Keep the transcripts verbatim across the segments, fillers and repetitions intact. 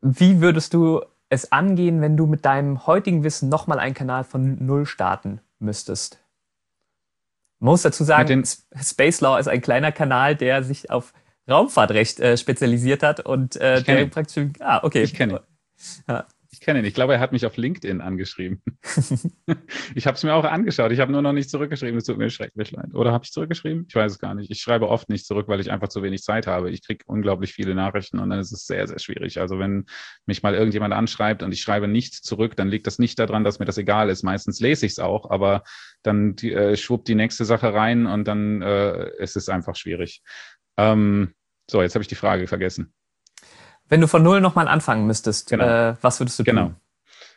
Wie würdest du es angehen, wenn du mit deinem heutigen Wissen nochmal einen Kanal von Null starten müsstest? Man muss dazu Mit sagen, den, S- Space Law ist ein kleiner Kanal, der sich auf Raumfahrtrecht äh, spezialisiert hat und äh, ich kenne der ihn, praktisch, ah, okay. ich kenne ihn, Ja. ich kenne ihn. Ich glaube, er hat mich auf LinkedIn angeschrieben. Ich habe es mir auch angeschaut. Ich habe nur noch nicht zurückgeschrieben. Es tut mir schrecklich leid. Oder habe ich zurückgeschrieben? Ich weiß es gar nicht. Ich schreibe oft nicht zurück, weil ich einfach zu wenig Zeit habe. Ich kriege unglaublich viele Nachrichten und dann ist es sehr, sehr schwierig. Also wenn mich mal irgendjemand anschreibt und ich schreibe nicht zurück, dann liegt das nicht daran, dass mir das egal ist. Meistens lese ich es auch, aber dann die, äh, schwuppt die nächste Sache rein und dann äh, ist es einfach schwierig. Ähm, so, jetzt habe ich die Frage vergessen. Wenn du von Null nochmal anfangen müsstest, Genau, äh, was würdest du genau. tun?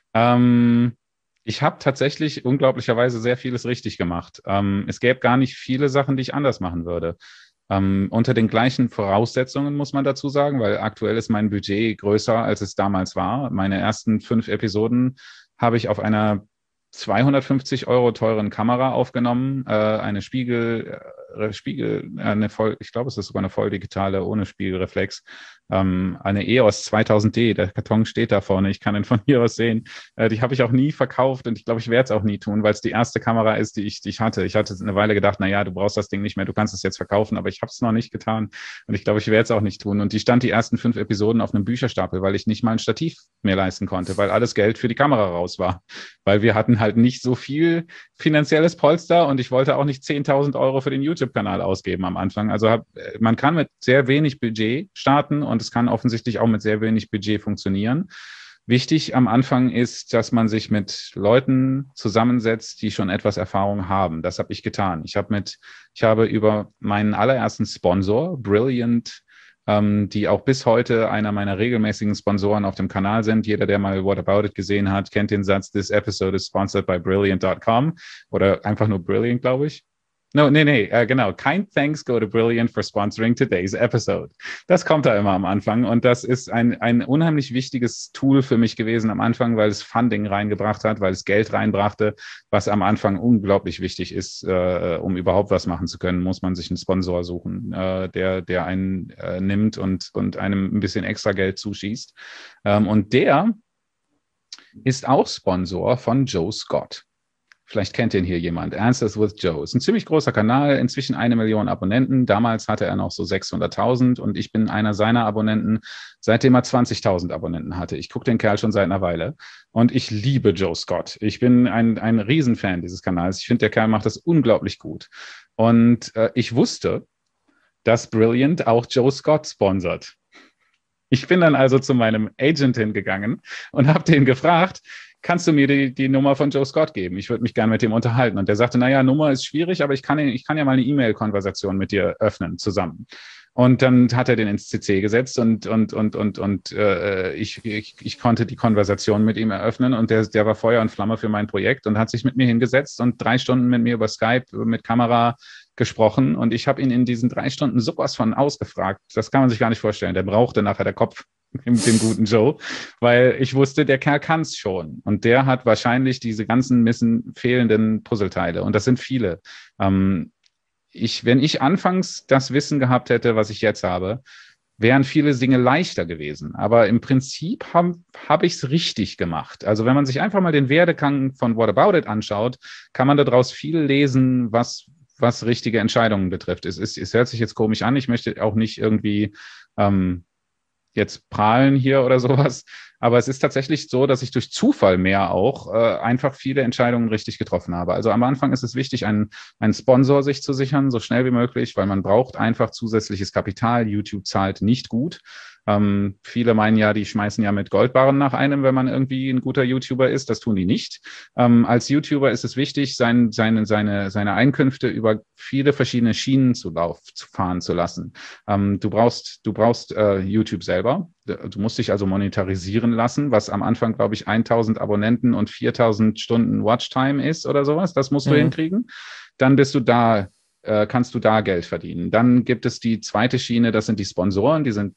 Ähm, Ich habe tatsächlich unglaublicherweise sehr vieles richtig gemacht. Ähm, es gäbe gar nicht viele Sachen, die ich anders machen würde. Ähm, unter den gleichen Voraussetzungen muss man dazu sagen, weil aktuell ist mein Budget größer, als es damals war. Meine ersten fünf Episoden habe ich auf einer zweihundertfünfzig Euro teuren Kamera aufgenommen, äh, eine Spiegel, äh, Spiegel, äh, eine voll, ich glaube, es ist sogar eine voll digitale ohne Spiegelreflex, ähm, eine E O S zweitausend D. Der Karton steht da vorne, ich kann ihn von hier aus sehen. Äh, die habe ich auch nie verkauft und ich glaube, ich werde es auch nie tun, weil es die erste Kamera ist, die ich, die ich hatte. Ich hatte eine Weile gedacht, na ja, du brauchst das Ding nicht mehr, du kannst es jetzt verkaufen, aber ich habe es noch nicht getan und ich glaube, ich werde es auch nicht tun. Und die stand die ersten fünf Episoden auf einem Bücherstapel, weil ich nicht mal ein Stativ mehr leisten konnte, weil alles Geld für die Kamera raus war, weil wir hatten halt nicht so viel finanzielles Polster und ich wollte auch nicht zehntausend Euro für den YouTube-Kanal ausgeben am Anfang. Also hab, man kann mit sehr wenig Budget starten und es kann offensichtlich auch mit sehr wenig Budget funktionieren. Wichtig am Anfang ist, dass man sich mit Leuten zusammensetzt, die schon etwas Erfahrung haben. Das habe ich getan. Ich habe mit, ich habe über meinen allerersten Sponsor, Brilliant, ähm, die auch bis heute einer meiner regelmäßigen Sponsoren auf dem Kanal sind. Jeder, der mal What About It gesehen hat, kennt den Satz, This episode is sponsored by Brilliant Punkt com oder einfach nur Brilliant, glaube ich. No, nee, nee, äh, genau. Kind thanks go to Brilliant for sponsoring today's episode. Das kommt da immer am Anfang und das ist ein, ein unheimlich wichtiges Tool für mich gewesen am Anfang, weil es Funding reingebracht hat, weil es Geld reinbrachte, was am Anfang unglaublich wichtig ist, äh, um überhaupt was machen zu können, muss man sich einen Sponsor suchen, äh, der, der einen äh, nimmt und, und einem ein bisschen extra Geld zuschießt. Ähm, und der ist auch Sponsor von Joe Scott. Vielleicht kennt ihn hier jemand. Answers with Joe. Ist ein ziemlich großer Kanal, inzwischen eine Million Abonnenten. Damals hatte er noch so sechshunderttausend und ich bin einer seiner Abonnenten, seitdem er zwanzigtausend Abonnenten hatte. Ich gucke den Kerl schon seit einer Weile und ich liebe Joe Scott. Ich bin ein, ein Riesenfan dieses Kanals. Ich finde, der Kerl macht das unglaublich gut. Und äh, ich wusste, dass Brilliant auch Joe Scott sponsert. Ich bin dann also zu meinem Agent hingegangen und habe den gefragt, kannst du mir die, die Nummer von Joe Scott geben? Ich würde mich gerne mit dem unterhalten. Und der sagte, naja, Nummer ist schwierig, aber ich kann, ich kann ja mal eine E-Mail-Konversation mit dir öffnen zusammen. Und dann hat er den ins C C gesetzt und, und, und, und, und äh, ich, ich, ich konnte die Konversation mit ihm eröffnen und der, der war Feuer und Flamme für mein Projekt und hat sich mit mir hingesetzt und drei Stunden mit mir über Skype mit Kamera gesprochen und ich habe ihn in diesen drei Stunden sowas von ausgefragt. Das kann man sich gar nicht vorstellen. Der brauchte nachher der Kopf mit dem guten Joe, weil ich wusste, der Kerl kann es schon. Und der hat wahrscheinlich diese ganzen missen, fehlenden Puzzleteile. Und das sind viele. Ähm, ich, wenn ich anfangs das Wissen gehabt hätte, was ich jetzt habe, wären viele Dinge leichter gewesen. Aber im Prinzip habe hab ich es richtig gemacht. Also wenn man sich einfach mal den Werdegang von What About It anschaut, kann man daraus viel lesen, was was richtige Entscheidungen betrifft. Es, ist, es hört sich jetzt komisch an. Ich möchte auch nicht irgendwie ähm, jetzt prahlen hier oder sowas. Aber es ist tatsächlich so, dass ich durch Zufall mehr auch äh, einfach viele Entscheidungen richtig getroffen habe. Also am Anfang ist es wichtig, einen, einen Sponsor sich zu sichern, so schnell wie möglich, weil man braucht einfach zusätzliches Kapital. YouTube zahlt nicht gut. Ähm, viele meinen ja, die schmeißen ja mit Goldbarren nach einem, wenn man irgendwie ein guter YouTuber ist. Das tun die nicht. Ähm, als YouTuber ist es wichtig, sein, seine, seine, seine Einkünfte über viele verschiedene Schienen zu, lauf, zu fahren zu lassen. Ähm, du brauchst, du brauchst äh, YouTube selber. Du musst dich also monetarisieren lassen, was am Anfang, glaube ich, tausend Abonnenten und viertausend Stunden Watchtime ist oder sowas. Das musst du Mhm. hinkriegen. Dann bist du da, äh, kannst du da Geld verdienen. Dann gibt es die zweite Schiene, das sind die Sponsoren, die sind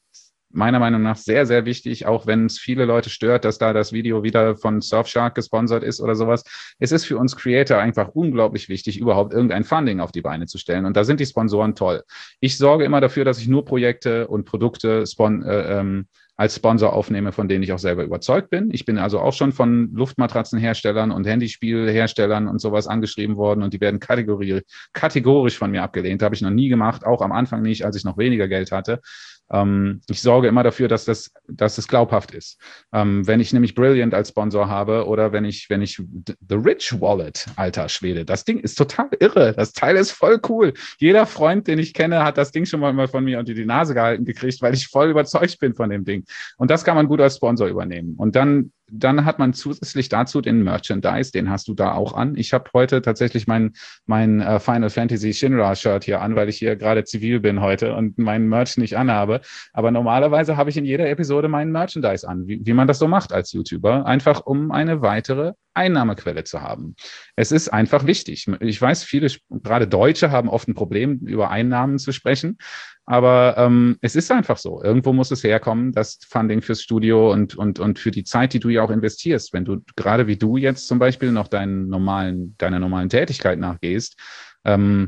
meiner Meinung nach sehr, sehr wichtig, auch wenn es viele Leute stört, dass da das Video wieder von Surfshark gesponsert ist oder sowas. Es ist für uns Creator einfach unglaublich wichtig, überhaupt irgendein Funding auf die Beine zu stellen. Und da sind die Sponsoren toll. Ich sorge immer dafür, dass ich nur Projekte und Produkte spon äh, ähm, als Sponsor aufnehme, von denen ich auch selber überzeugt bin. Ich bin also auch schon von Luftmatratzenherstellern und Handyspielherstellern und sowas angeschrieben worden und die werden kategori kategorisch von mir abgelehnt. Habe ich noch nie gemacht, auch am Anfang nicht, als ich noch weniger Geld hatte. Ähm, ich sorge immer dafür, dass das, dass es glaubhaft ist. Ähm, wenn ich nämlich Brilliant als Sponsor habe oder wenn ich, wenn ich The Rich Wallet, alter Schwede, das Ding ist total irre. Das Teil ist voll cool. Jeder Freund, den ich kenne, hat das Ding schon mal von mir unter die Nase gehalten gekriegt, weil ich voll überzeugt bin von dem Ding. Und das kann man gut als Sponsor übernehmen. Und dann, dann hat man zusätzlich dazu den Merchandise, den hast du da auch an. Ich habe heute tatsächlich mein, mein uh, Final Fantasy Shinra-Shirt hier an, weil ich hier gerade zivil bin heute und meinen Merch nicht anhabe. Aber normalerweise habe ich in jeder Episode meinen Merchandise an, wie, wie man das so macht als YouTuber, einfach um eine weitere Einnahmequelle zu haben. Es ist einfach wichtig. Ich weiß, viele, gerade Deutsche, haben oft ein Problem, über Einnahmen zu sprechen. Aber ähm, es ist einfach so. Irgendwo muss es herkommen, das Funding fürs Studio und, und, und für die Zeit, die du ja auch investierst. Wenn du, gerade wie du jetzt zum Beispiel, noch deinen normalen, deiner normalen Tätigkeit nachgehst, ähm,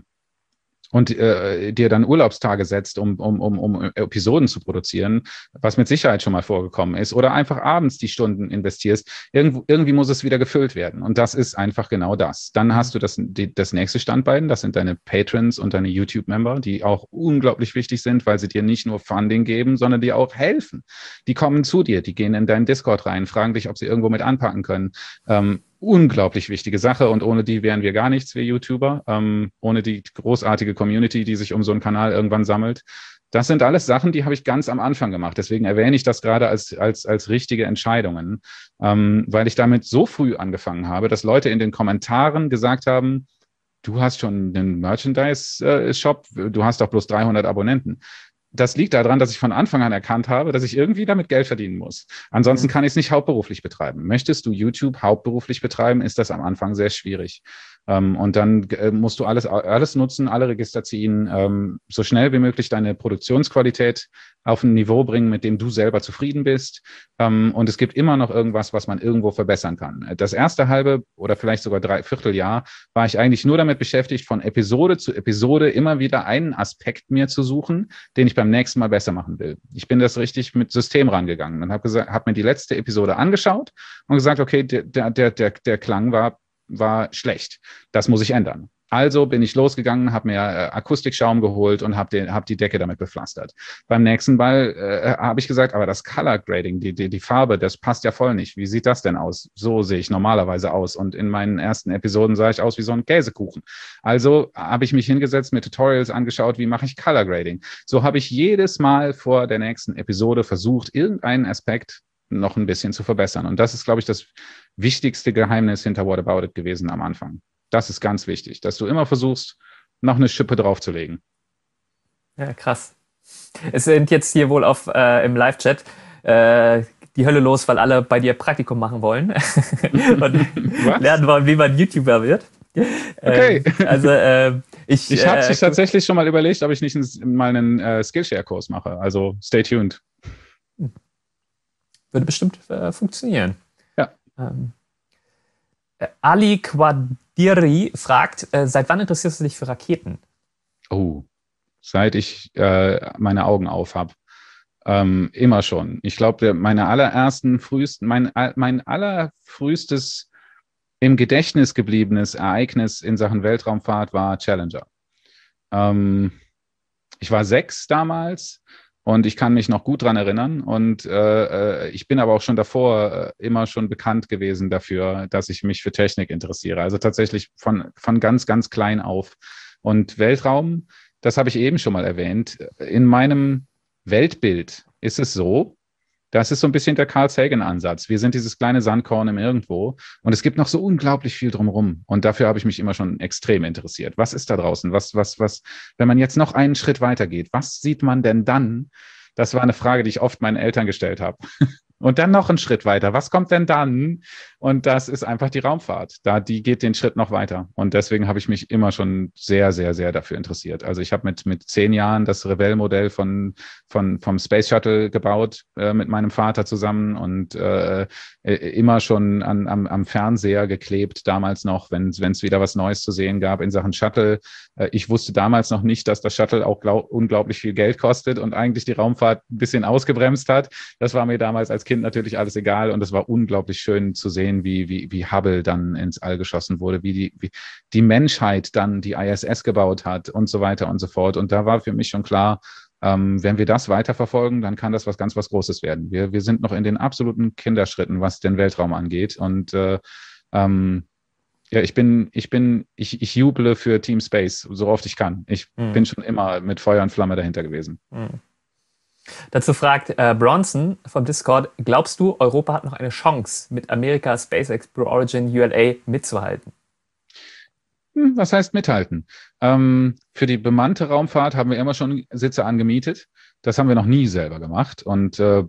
und äh, dir dann Urlaubstage setzt, um, um, um, um Episoden zu produzieren, was mit Sicherheit schon mal vorgekommen ist, oder einfach abends die Stunden investierst, irgendwo, irgendwie muss es wieder gefüllt werden. Und das ist einfach genau das. Dann hast du das, die, das nächste Standbein, das sind deine Patrons und deine YouTube-Member, die auch unglaublich wichtig sind, weil sie dir nicht nur Funding geben, sondern dir auch helfen. Die kommen zu dir, die gehen in deinen Discord rein, fragen dich, ob sie irgendwo mit anpacken können. Ähm, unglaublich wichtige Sache und ohne die wären wir gar nichts, wir YouTuber, ähm, ohne die großartige Community, die sich um so einen Kanal irgendwann sammelt. Das sind alles Sachen, die habe ich ganz am Anfang gemacht. Deswegen erwähne ich das gerade als, als, als richtige Entscheidungen, ähm, weil ich damit so früh angefangen habe, dass Leute in den Kommentaren gesagt haben, du hast schon einen Merchandise-Shop, du hast doch bloß dreihundert Abonnenten. Das liegt daran, dass ich von Anfang an erkannt habe, dass ich irgendwie damit Geld verdienen muss. Ansonsten kann ich es nicht hauptberuflich betreiben. Möchtest du YouTube hauptberuflich betreiben, ist das am Anfang sehr schwierig. Ähm, und dann äh, musst du alles, alles nutzen, alle Register ziehen, ähm, so schnell wie möglich deine Produktionsqualität auf ein Niveau bringen, mit dem du selber zufrieden bist. Ähm, und es gibt immer noch irgendwas, was man irgendwo verbessern kann. Das erste halbe oder vielleicht sogar drei Vierteljahr war ich eigentlich nur damit beschäftigt, von Episode zu Episode immer wieder einen Aspekt mir zu suchen, den ich beim nächsten Mal besser machen will. Ich bin das richtig mit System rangegangen und habe gesagt, habe mir die letzte Episode angeschaut und gesagt, okay, der, der, der, der Klang war war schlecht. Das muss ich ändern. Also bin ich losgegangen, habe mir äh, Akustikschaum geholt und habe hab die Decke damit bepflastert. Beim nächsten Mal äh, habe ich gesagt, aber das Color Grading, die, die, die Farbe, das passt ja voll nicht. Wie sieht das denn aus? So sehe ich normalerweise aus. Und in meinen ersten Episoden sah ich aus wie so ein Käsekuchen. Also habe ich mich hingesetzt, mir Tutorials angeschaut, wie mache ich Color Grading. So habe ich jedes Mal vor der nächsten Episode versucht, irgendeinen Aspekt noch ein bisschen zu verbessern. Und das ist, glaube ich, das wichtigste Geheimnis hinter What About It gewesen am Anfang. Das ist ganz wichtig, dass du immer versuchst, noch eine Schippe draufzulegen. Ja, krass. Es sind jetzt hier wohl auf äh, im Live-Chat äh, die Hölle los, weil alle bei dir Praktikum machen wollen und lernen wollen, wie man YouTuber wird. Okay. Ähm, also äh, ich Ich habe äh, sich tatsächlich schon mal überlegt, ob ich nicht einen, mal einen äh, Skillshare-Kurs mache. Also stay tuned. Würde bestimmt äh, funktionieren. Ja. Ähm, äh, Ali Quadiri fragt, äh, seit wann interessierst du dich für Raketen? Oh, seit ich äh, meine Augen auf habe. Ähm, immer schon. Ich glaube, meine allerersten, frühesten, mein, mein allerfrühstes im Gedächtnis gebliebenes Ereignis in Sachen Weltraumfahrt war Challenger. Ähm, ich war sechs damals. Und ich kann mich noch gut dran erinnern. Und äh, ich bin aber auch schon davor äh, immer schon bekannt gewesen dafür, dass ich mich für Technik interessiere. Also tatsächlich von, von ganz, ganz klein auf. Und Weltraum, das habe ich eben schon mal erwähnt. In meinem Weltbild ist es so, das ist so ein bisschen der Carl Sagan-Ansatz. Wir sind dieses kleine Sandkorn im Irgendwo und es gibt noch so unglaublich viel drumherum. Und dafür habe ich mich immer schon extrem interessiert. Was ist da draußen? Was, was, was, wenn man jetzt noch einen Schritt weiter geht, was sieht man denn dann? Das war eine Frage, die ich oft meinen Eltern gestellt habe. Und dann noch einen Schritt weiter. Was kommt denn dann? Und das ist einfach die Raumfahrt. Da, die geht den Schritt noch weiter. Und deswegen habe ich mich immer schon sehr, sehr, sehr dafür interessiert. Also ich habe mit, mit zehn Jahren das Revell-Modell von, von, vom Space Shuttle gebaut, äh, mit meinem Vater zusammen und äh, immer schon an, am, am Fernseher geklebt, damals noch, wenn es wieder was Neues zu sehen gab in Sachen Shuttle. Äh, ich wusste damals noch nicht, dass das Shuttle auch glaub, unglaublich viel Geld kostet und eigentlich die Raumfahrt ein bisschen ausgebremst hat. Das war mir damals als Kind natürlich alles egal und es war unglaublich schön zu sehen, wie, wie, wie Hubble dann ins All geschossen wurde, wie die, wie die Menschheit dann die I S S gebaut hat und so weiter und so fort. Und da war für mich schon klar, ähm, wenn wir das weiterverfolgen, dann kann das was ganz was Großes werden. Wir, wir sind noch in den absoluten Kinderschritten, was den Weltraum angeht. Und äh, ähm, ja, ich bin, ich bin, ich, ich juble für Team Space, so oft ich kann. Ich mhm. bin schon immer mit Feuer und Flamme dahinter gewesen. Mhm. Dazu fragt äh, Bronson vom Discord, glaubst du, Europa hat noch eine Chance, mit Amerika, SpaceX, Blue Origin, U L A mitzuhalten? Hm, was heißt mithalten? Ähm, für die bemannte Raumfahrt haben wir immer schon Sitze angemietet. Das haben wir noch nie selber gemacht. Und äh,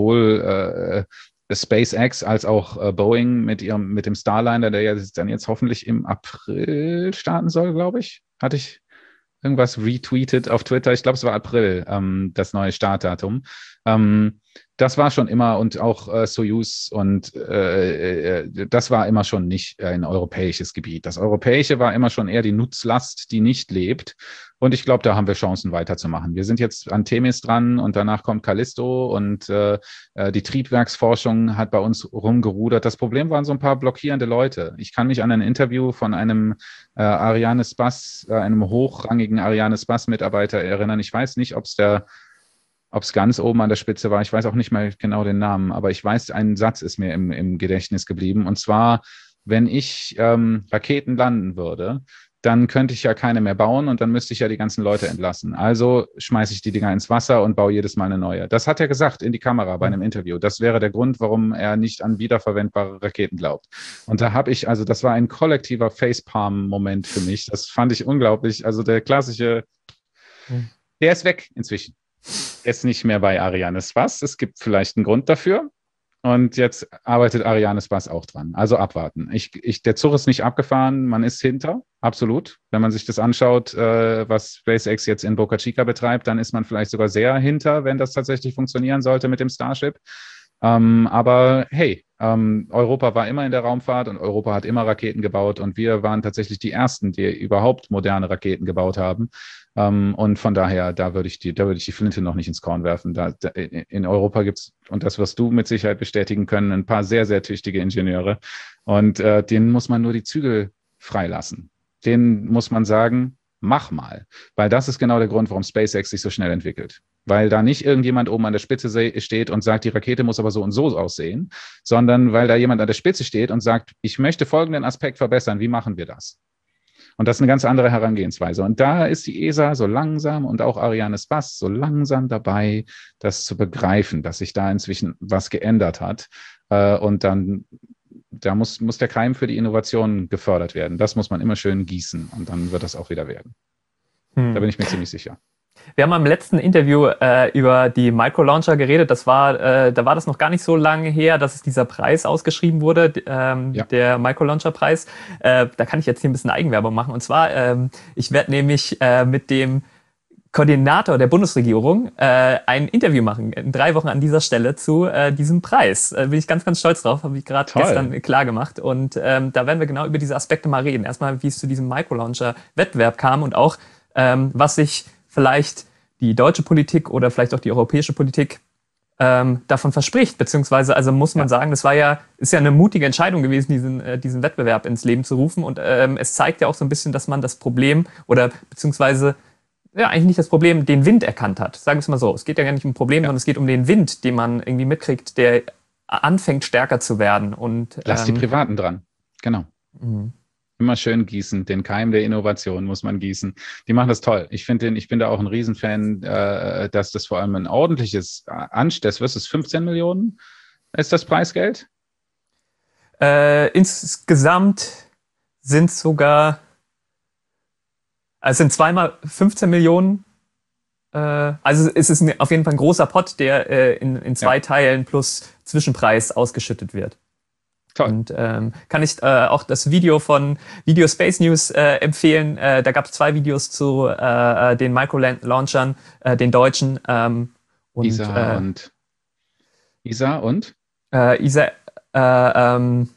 sowohl äh, SpaceX als auch äh, Boeing mit ihrem, mit dem Starliner, der ja dann jetzt hoffentlich im April starten soll, glaube ich, hatte ich irgendwas retweetet auf Twitter. Ich glaube, es war April, ähm, das neue Startdatum. Ähm, das war schon immer und auch äh, Soyuz und äh, äh, das war immer schon nicht ein europäisches Gebiet. Das Europäische war immer schon eher die Nutzlast, die nicht lebt. Und ich glaube, da haben wir Chancen weiterzumachen. Wir sind jetzt an Themis dran und danach kommt Callisto und äh, die Triebwerksforschung hat bei uns rumgerudert. Das Problem waren so ein paar blockierende Leute. Ich kann mich an ein Interview von einem äh, Ariane Spass, äh, einem hochrangigen Ariane Spass-Mitarbeiter erinnern. Ich weiß nicht, ob es der ob es ganz oben an der Spitze war. Ich weiß auch nicht mehr genau den Namen, aber ich weiß, ein Satz ist mir im, im Gedächtnis geblieben. Und zwar, wenn ich ähm, Raketen landen würde, dann könnte ich ja keine mehr bauen und dann müsste ich ja die ganzen Leute entlassen. Also schmeiße ich die Dinger ins Wasser und baue jedes Mal eine neue. Das hat er gesagt in die Kamera bei einem Interview. Das wäre der Grund, warum er nicht an wiederverwendbare Raketen glaubt. Und da habe ich, also das war ein kollektiver Facepalm-Moment für mich. Das fand ich unglaublich. Also der klassische, der ist weg inzwischen. Der ist nicht mehr bei Ariane Spass. Es gibt vielleicht einen Grund dafür. Und jetzt arbeitet Ariane Spass auch dran. Also abwarten. Ich, ich, der Zug ist nicht abgefahren, man ist hinter, absolut. Wenn man sich das anschaut, äh, was SpaceX jetzt in Boca Chica betreibt, dann ist man vielleicht sogar sehr hinter, wenn das tatsächlich funktionieren sollte mit dem Starship. Ähm, aber hey, ähm, Europa war immer in der Raumfahrt und Europa hat immer Raketen gebaut und wir waren tatsächlich die Ersten, die überhaupt moderne Raketen gebaut haben. Ähm, und von daher, da würde ich die, da würde ich die Flinte noch nicht ins Korn werfen. Da, da, in Europa gibt es, und das wirst du mit Sicherheit bestätigen können, ein paar sehr, sehr tüchtige Ingenieure. Und äh, denen muss man nur die Zügel freilassen. Denen muss man sagen, mach mal. Weil das ist genau der Grund, warum SpaceX sich so schnell entwickelt. Weil da nicht irgendjemand oben an der Spitze steht und sagt, die Rakete muss aber so und so aussehen, sondern weil da jemand an der Spitze steht und sagt, ich möchte folgenden Aspekt verbessern, wie machen wir das? Und das ist eine ganz andere Herangehensweise. Und da ist die E S A so langsam und auch Ariane Spass so langsam dabei, das zu begreifen, dass sich da inzwischen was geändert hat. Und dann, da muss, muss der Keim für die Innovation gefördert werden. Das muss man immer schön gießen und dann wird das auch wieder werden. Hm. Da bin ich mir ziemlich sicher. Wir haben im letzten Interview äh, über die Microlauncher geredet. Das war, äh, da war das noch gar nicht so lange her, dass es dieser Preis ausgeschrieben wurde, ähm, ja. der Microlauncher-Preis. Äh, da kann ich jetzt hier ein bisschen Eigenwerbung machen. Und zwar, ähm, ich werde nämlich äh, mit dem Koordinator der Bundesregierung äh, ein Interview machen, in drei Wochen an dieser Stelle zu äh, diesem Preis. Äh, bin ich ganz, ganz stolz drauf, habe ich gerade gestern klar gemacht. Und ähm, da werden wir genau über diese Aspekte mal reden. Erstmal, wie es zu diesem Microlauncher-Wettbewerb kam und auch, ähm, was sich vielleicht die deutsche Politik oder vielleicht auch die europäische Politik ähm, davon verspricht, beziehungsweise also muss man ja. sagen, das war ja ist ja eine mutige Entscheidung gewesen, diesen äh, diesen Wettbewerb ins Leben zu rufen und ähm, es zeigt ja auch so ein bisschen, dass man das Problem oder beziehungsweise ja eigentlich nicht das Problem, den Wind erkannt hat. Sagen wir es mal so, es geht ja gar nicht um ein Problem, ja. sondern es geht um den Wind, den man irgendwie mitkriegt, der anfängt stärker zu werden und lass ähm, die Privaten dran, genau. Mhm. Immer schön gießen, den Keim der Innovation muss man gießen. Die machen das toll. Ich finde, ich bin da auch ein Riesenfan, äh, dass das vor allem ein ordentliches Anstess, was ist fünfzehn Millionen? Ist das Preisgeld? Äh, insgesamt sind es sogar, also sind zweimal fünfzehn Millionen Äh, also es ist ein, auf jeden Fall ein großer Pot, der äh, in, in zwei ja. Teilen plus Zwischenpreis ausgeschüttet wird. Toll. Und ähm, kann ich äh, auch das Video von Video Space News äh, empfehlen. Äh, da gab es zwei Videos zu äh, den Micro-Launchern, äh, den deutschen. Ähm, und, I S A äh, und I S A und? Äh, I S A, äh, ähm,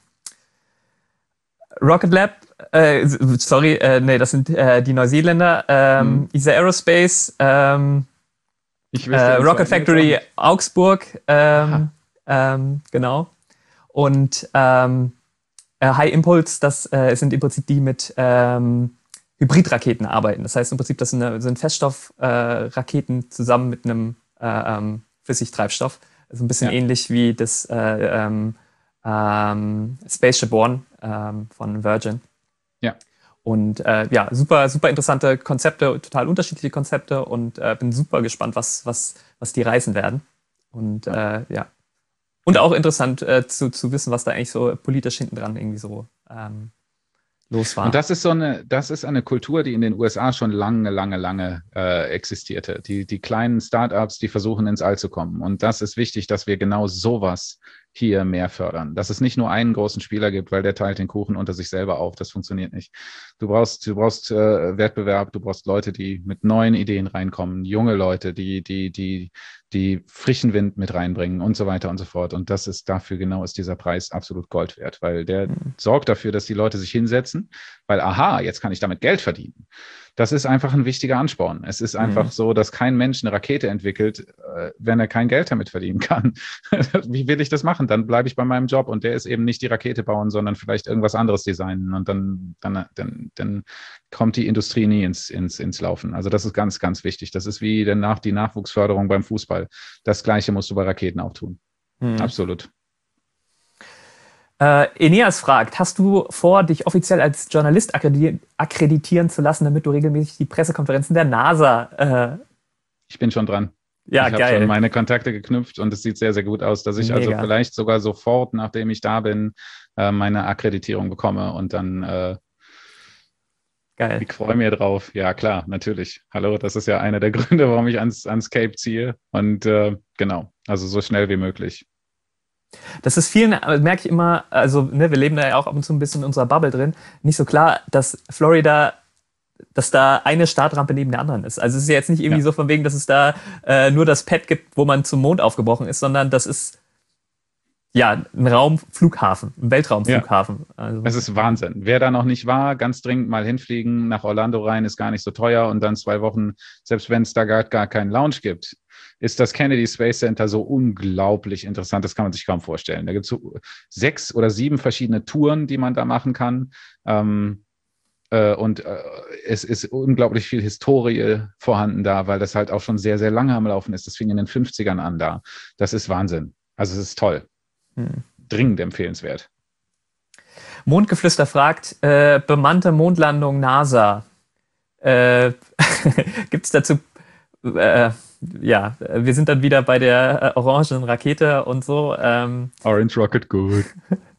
Rocket Lab, äh, sorry, äh, nee, das sind äh, die Neuseeländer. Ähm, hm. I S A Aerospace, ähm, ich äh, Rocket Factory Augsburg, ähm, ähm, genau. Und ähm, äh, High Impulse, das äh, sind im Prinzip die mit ähm, Hybridraketen arbeiten. Das heißt im Prinzip, das sind, eine, sind Feststoffraketen äh, zusammen mit einem äh, ähm, Flüssigtreibstoff. Also ein bisschen ja. ähnlich wie das äh, ähm, ähm, Spaceship One ähm, von Virgin. Ja. Und äh, ja, super, super interessante Konzepte, total unterschiedliche Konzepte und äh, bin super gespannt, was, was, was die reißen werden. Und ja. Äh, ja. Und auch interessant äh, zu, zu wissen, was da eigentlich so politisch hinten dran irgendwie so ähm, los war. Und das ist so eine, das ist eine Kultur, die in den U S A schon lange, lange, lange äh, existierte. Die, die kleinen Startups, die versuchen ins All zu kommen. Und das ist wichtig, dass wir genau sowas hier mehr fördern. Dass es nicht nur einen großen Spieler gibt, weil der teilt den Kuchen unter sich selber auf. Das funktioniert nicht. Du brauchst, du brauchst äh, Wettbewerb, du brauchst Leute, die mit neuen Ideen reinkommen, junge Leute, die, die, die, die frischen Wind mit reinbringen und so weiter und so fort. Und das ist dafür genau ist dieser Preis absolut Gold wert, weil der mhm. sorgt dafür, dass die Leute sich hinsetzen, weil aha, jetzt kann ich damit Geld verdienen. Das ist einfach ein wichtiger Ansporn. Es ist einfach mhm. so, dass kein Mensch eine Rakete entwickelt, wenn er kein Geld damit verdienen kann. Wie will ich das machen? Dann bleibe ich bei meinem Job und der ist eben nicht die Rakete bauen, sondern vielleicht irgendwas anderes designen und dann, dann, dann, dann kommt die Industrie nie ins, ins, ins Laufen. Also das ist ganz, ganz wichtig. Das ist wie danach die Nachwuchsförderung beim Fußball. Das Gleiche musst du bei Raketen auch tun. Mhm. Absolut. Äh, Eneas fragt, hast du vor, dich offiziell als Journalist akkreditieren, akkreditieren zu lassen, damit du regelmäßig die Pressekonferenzen der NASA... Äh ich bin schon dran. Ja, ich geil. Ich habe schon meine Kontakte geknüpft und es sieht sehr, sehr gut aus, dass ich Mega. also vielleicht sogar sofort, nachdem ich da bin, äh, meine Akkreditierung bekomme und dann... Äh, Geil. Ich freue mich drauf. Ja, klar, natürlich. Hallo, das ist ja einer der Gründe, warum ich ans, ans Cape ziehe. Und äh, genau, also so schnell wie möglich. Das ist vielen, merke ich immer, also ne, wir leben da ja auch ab und zu ein bisschen in unserer Bubble drin, nicht so klar, dass Florida, dass da eine Startrampe neben der anderen ist. Also es ist ja jetzt nicht irgendwie ja. so von wegen, dass es da äh, nur das Pad gibt, wo man zum Mond aufgebrochen ist, sondern das ist ja ein Raumflughafen, ein Weltraumflughafen. Ja. Also. Es ist Wahnsinn. Wer da noch nicht war, ganz dringend mal hinfliegen, nach Orlando rein, ist gar nicht so teuer und dann zwei Wochen, selbst wenn es da gar, gar keinen Lounge gibt, ist das Kennedy Space Center so unglaublich interessant, das kann man sich kaum vorstellen. Da gibt es so sechs oder sieben verschiedene Touren, die man da machen kann. Ähm, äh, und äh, es ist unglaublich viel Historie vorhanden da, weil das halt auch schon sehr, sehr lange am Laufen ist. Das fing in den fünfzigern an da. Das ist Wahnsinn. Also es ist toll. Hm. Dringend empfehlenswert. Mondgeflüster fragt, äh, bemannte Mondlandung NASA. Äh, gibt es dazu... Äh, ja, wir sind dann wieder bei der äh, orangen Rakete und so. Ähm, Orange Rocket, gut.